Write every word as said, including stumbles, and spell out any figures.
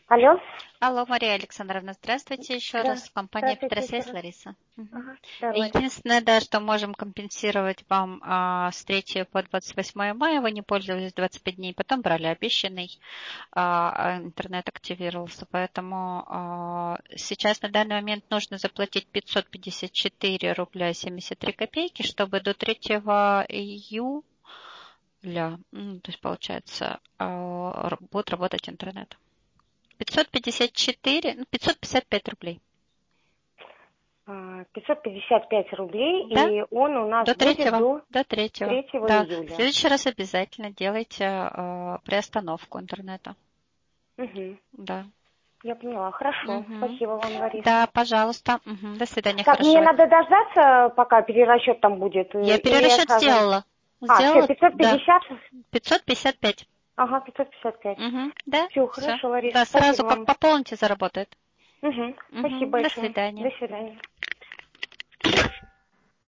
Алло. Алло, Мария Александровна, здравствуйте еще Да. раз. Компания Здравствуйте Петросвязь, еще раз. Лариса. Угу. Ага. Да, Лариса. Единственное, да, что можем компенсировать вам а, с третьего по двадцать восьмое мая, вы не пользовались двадцать пять дней, потом брали обещанный, а, интернет активировался, поэтому а, сейчас на данный момент нужно заплатить пятьсот пятьдесят четыре рубля семьдесят три копейки, чтобы до третьего июля, ну, то есть получается, а, будет работать интернет. пятьсот пятьдесят четыре, ну, пятьсот пятьдесят пять рублей. пятьсот пятьдесят пять рублей, Да? И он у нас До будет третьего. до До третьего. третьего Да. В июля. следующий раз обязательно делайте э, приостановку интернета. Угу. Да. Я поняла. Хорошо. Угу. Спасибо вам, Лариса. Да, пожалуйста. Угу. До свидания. Так, мне Хорошего. надо дождаться, пока перерасчет там будет? Я Или я перерасчет сразу... сделала. А, все, Сделала? пятьсот Да. пятьдесят? пятьсот пятьдесят пять. Ага, пятьсот пятьдесят пять. Угу. Да. Все, Все. хорошо, Лариса. Да, Спасибо сразу как вам. пополните, заработает. Угу. Спасибо Угу. До большое. свидания. До свидания.